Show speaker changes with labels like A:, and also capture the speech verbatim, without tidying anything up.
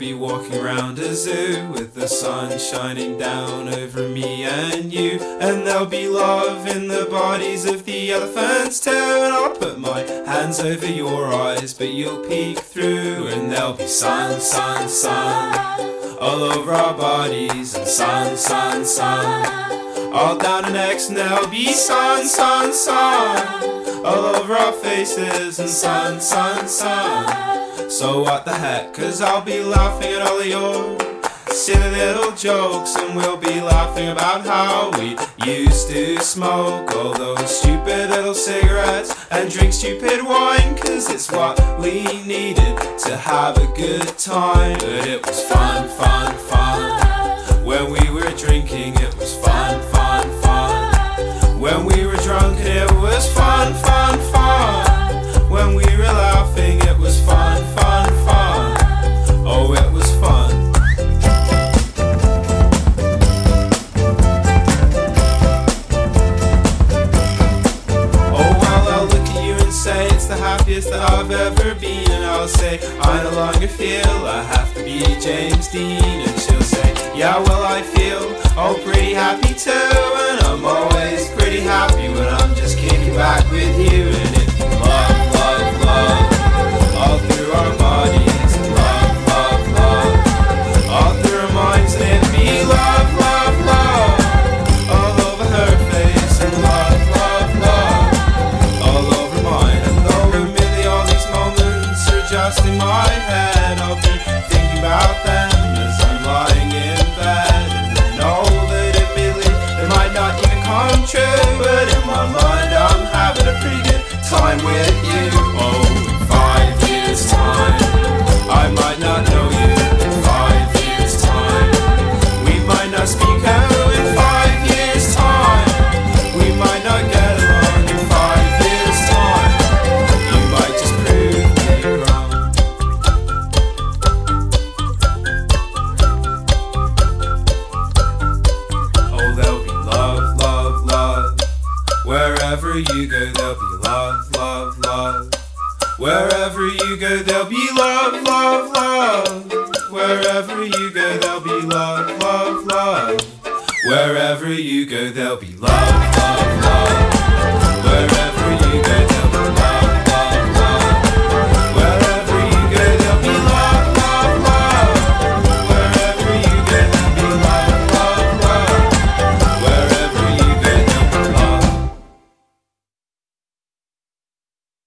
A: be walking around a zoo with the sun shining down over me and you. And there'll be love in the bodies of the elephants too. And I'll put my hands over your eyes, but you'll peek through. And there'll be sun, sun, sun all over our bodies, and sun, sun, sun all down our necks. And there'll be sun, sun, sun all over our faces, and sun, sun, sun. So what the heck, cause I'll be laughing at all of your silly little jokes, and we'll be laughing about how we used to smoke all those stupid little cigarettes and drink stupid wine, cause it's what we needed to have a good time. But it was fun, fun, fun when we were drinking. It was fun, fun, fun when we were drunk. And it was fun, fun, fun when we were laughing. It was fun, fun, fun. Oh, it was fun. Oh, well, I'll look at you and say it's the happiest that I've ever been. And I'll say I no longer feel I have to be James Dean. And she'll say, yeah, well, I feel oh pretty happy too. And I'm always pretty happy when I'm just kicking back with you. And it's love, love, love all through our bodies, and love, love, love all through our minds. And it'd be love, love, love all over her face, and love, love, love all over mine. And though admittedly all these moments are just in my head, I'll be thinking about them as I'm lying in bed. And I know that admittedly they might not even come true, but in my mind I'm having a pretty good time with you. Oh, in five years time I might not know you. In five years time we might not speak. Oh, in five years time we might not get along. In five years time you might just prove me wrong. Oh, there'll be love, love, love wherever you go. There'll be love, love, love wherever you go. There'll be love, love, love wherever you go. There'll be love, love, love wherever you go. There'll be love.